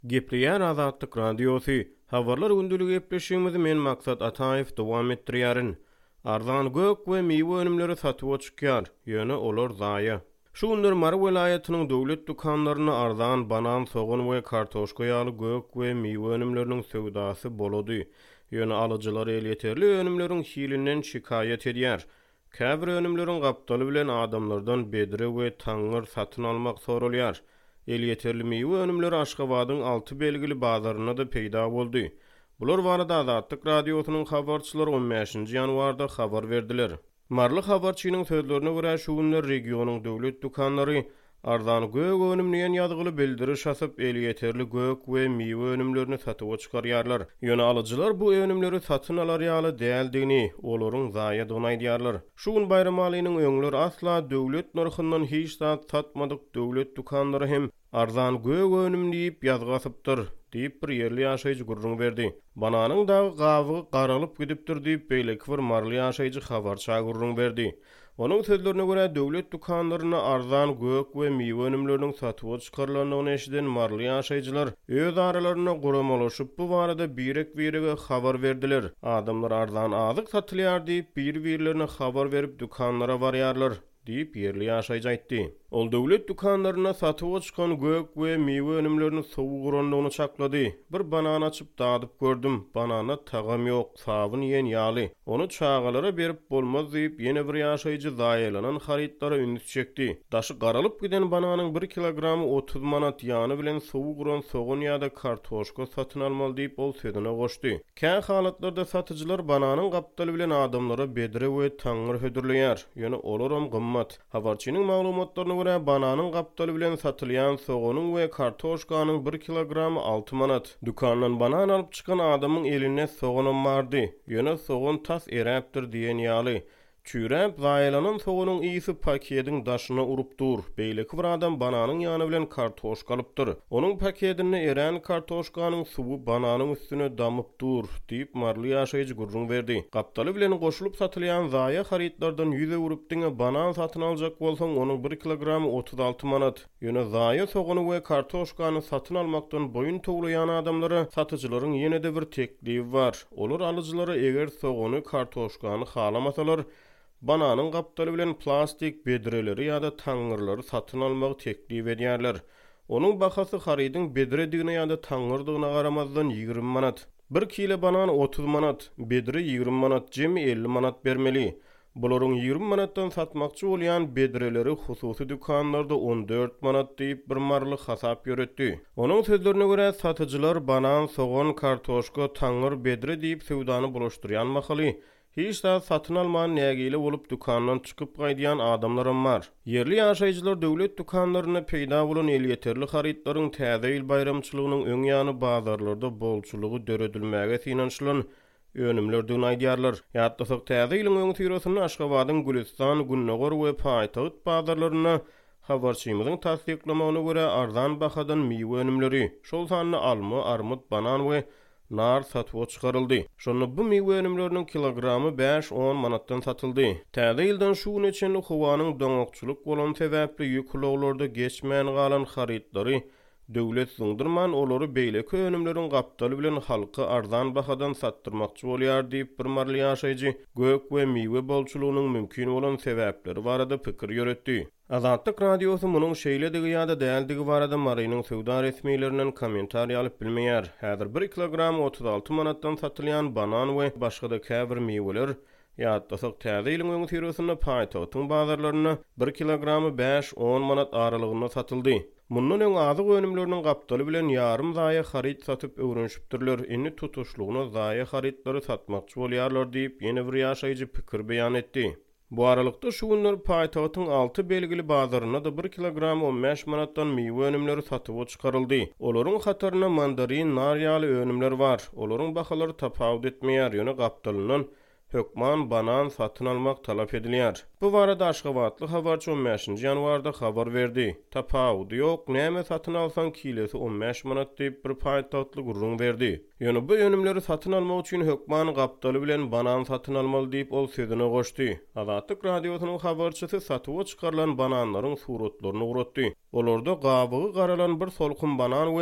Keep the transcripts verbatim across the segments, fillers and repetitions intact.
Gepleýär Azatlyk Radiosu. Habarlar gündüli gepleşýümizi men maksat Ataýew dowam etdirýärin. Arzan gök we meýwe önümleri satyp çykýar, ýöne olar zaýa. Şu günler Mar welaýatynyň döwlet dukanlaryna arzan banan, soğan we kartoşka ýaly gök we meýwe önümleriniň söwdasy bolady. Ýöne alyjylar el ýeterli önümleriň hilinden şikaýet edýär. Käbir önümleriň gapdaly bilen adamlardan bedre we taňyr satyn almak sorulýar. El ýeterli meýwe önümleri Aşgabatyň alty belgili bazaryna da peýda boldy. Bular barada Azatlyk Radiosynyň habarçylary on beşinji ýanwarda habar berdiler. Marly habarçynyň sözlerine görä şu günler regionyň döwlet dukanlary arzan gök önümleýän ýazgyly bildiriş asyp el ýeterli gök we meýwe önümlerini satyp çykarýarlar. Ýöne alyjylar bu önümleri satyn alar ýaly däldigini olaryň zaýa donaýdýarlar. Şu gün bayram alynyň öňleri asla döwlet narhyndan hiç zat satmadyk döwlet dukanlary hem arzan gök önümleyip ýazgasypdyr diýip bir ýerli ýaşaýjy gurrun berdi. Bananyň da gawy garalyp gidipdir diýip beýleki bir marly ýaşaýjy habarça gurrun berdi. Onun sözlerine göre döwlet dukanlaryna arzan gök we meýwe önümleriniň satyp çykarylanyny eşiden marly ýaşaýjylar öz aralaryna guramalaşyp bu barada birek birege habar berdiler. Adamlar arzan azyk satylýar diýip bir-birlerine habar berip dukanlara barýarlar diýip ýerli ýaşaýjy aýtdy. Ol döwlet dukanlaryna satyp çykan gök we meýwe önümlerini sowu guranlygyny çaklady. Bir banan açyp dadyp gördüm. Banana tagam ýok, sabun ýen ýaly. Onu çağalara berip bolmaz diýip ýene bir ýaşaýjy zaýalanan haritlara üns çekdi. Daşy garalyp giden bananyň bir kilogramy otuz manat ýany bilen sowu guran soğun ýa-da kartoşka satyn almaly diýip ol sözüne goşdy. Kän halatlarda satyjylar bananyň gapdaly bilen adamlara bedre we taňyr hödürleýär. Ýöne olaram gymmat. Habarçynyň maglumatlaryna görä bananyň gapdaly bilen satylýan soğanyň we kartoşkanyň bir kilogramy alty manat. Dukandan banan alyp çykan adamyň eline soğanam bardy. Ýöne soğan tas eräpdir diýen ýaly. Çüräp zaýlanan soğanyň ýygy paketiň daşyna urupdyr. Beýleki bir adam bananyň ýany bilen kartoşka alypdyr. Onuň paketini eren kartoşkanyň suwu bananyň üstüne damypdyr diýip marly ýaşaýjy gurrun berdi. Gapdaly bilen goşulyp satylýan zaýa haritlardan ýüze urupdyň banan satyn aljak bolsaň onuň bir kilogramy otuz alty manat. Ýöne zaýa soğany we kartoşkany satyn almakdan boyun toglaýan adamlara satyjylaryň ýene-de bir teklifi bar. Olar alyjylara eger soğany kartoşkany halamasalar bananyň gapdaly bilen plastik bedreleri ýa-da taňyrlary satyn almagy teklip edýärler. Onuň bahasy haridyň bedredigine ýa-da taňyrdygyna garamazdan ýygrimi manat. bir kilo banan otuz manat, bedre ýygrimi manat, jemi elli manat bermeli. Bularyň ýygrimi manatdan satmakçy bolýan bedreleri hususy dukanlarda on dört manat diýip bir marly hasap ýöretdi. Onuň sözlerine görä satyjylar banan, soğan, kartoşka, taňyr, bedre diýip sewdany bulaşdyrýan mahaly hiç da satın alman nägile bolup dukandan çykyp gaýdýan adamlarym bar. Yerli ýaşaýjylar döwlet dukanlaryna peýda bolan el ýeterli haritlaryň täze ýyl bayramçylygynyň öň ýany bazarlarda bolçulugy döredilmäge synançylan önümlerden aýdýarlar. Ýa-da täze ýylyň öň tyrasyny Aşgabatyň Gülistan, Günnegor we Paýtagyt bazarlaryna habarçymyzyň tasdiklamagyna görä arzan bahadan meýwe önümleri, şol sanyny alma, armut, banan we nar satyp çykaryldy. Şonu bu meýwe önümleriniň kilogramy beş on manatdan satyldy. Täze ýyldan şu gün içinde howanyň doňokçylyk bolan sebäpli ýüklewlerde geçmän galan haritlary döwlet suňdurman olary beýleki önümleriň gapdaly bilen halky arzan bahadan satdyrmakçy bolýar diýip bir marly ýaşaýjy gök we meýwe bolçulugynyň mümkin bolan sebäpleri barada pikir ýöretdi. Azatlyk Radiosy munyň şeýledigi ýa-da däldigi barada marynyň sewda resmiýetlerinden kommentariýa alyp bilmeýär. Häzir bir kilogram otuz alty manatdan satylýan banan we başga da käbir meýweler ýa-da täze ýylyň öň tyrasyna Paýtagytyň bazarlaryna bir kilogramy beş on manat aralygyna satyldy. Mundan öň azyk önümleriniň gapdaly bilen ýarym zaýa harit satyp öwrenşipdirler. Indi tutuşlugyna zaýa haritlary satmakçy bolýarlar diýip ýene bir ýaşaýjy pikir beýan etdi. Bu aralykda şu günler Paýtagytyň alty belgili bazaryna da bir kilogramy on beş manatdan meýwe önümleri satyp çykaryldy. Olaryň hataryna mandarin, nar ýaly önümler bar. Olaryň bahalary tapawut etmeýär, ýöne gapdalynyň hökman banan satyn almak talap edilýär. Bu barada Aşgabatly habarçy on beşinji ýanwarda habar berdi. Tapawut ýok, näme satyn alsaň kilesi on beş manat diýip bir paýtatly gurrun berdi. Ýöne bu önümleri satyn almak üçin hökman gapdaly bilen banan satyn almaly diýip ol sözüne goşdy. Azatlyk Radiosynyň habarçysy satyp çykarylan bananlaryň suratlaryny uratdy. Olarda gabygy garalan bir solkun banan we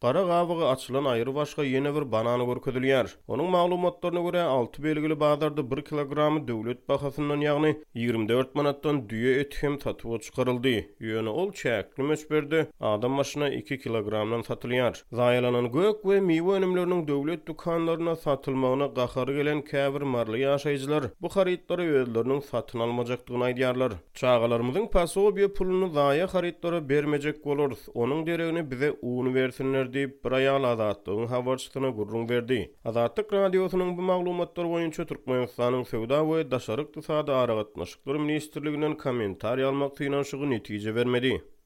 Qara gabygy açylan aýry başga ýene bir banany görkezilýär. Onuň maglumatlaryna görä altı belgili bazarda bir kilogramy döwlet bahasyndan ýagny ýigrimä dört manatdan düýe et hem satyp çykaryldy. Ýöne ol çäkli meçberde adam başyna iki kilogramdan satylýar. Zaýalanan gök we miwe önümleriniň döwlet dukanlaryna satylmagyna gahary gelen käbir marly ýaşaýjylar bu harytlary özleriniň satyn almajakdygyny aýdýarlar. Çagalarymyzyň pasobiýe puluny zaýa harytlara bermejek bolurys. Onuň deregini bize uny bersinler diýip bir aýal Azatlygyň habarçysyna gurrun berdi. Azatlyk radiosynyň bu maglumatlary boýunça Türkmenistanyň sowda we daşary ykdysady aragatnaşyklary ministrliginden kommentariýa almak synaşygy netije bermedi.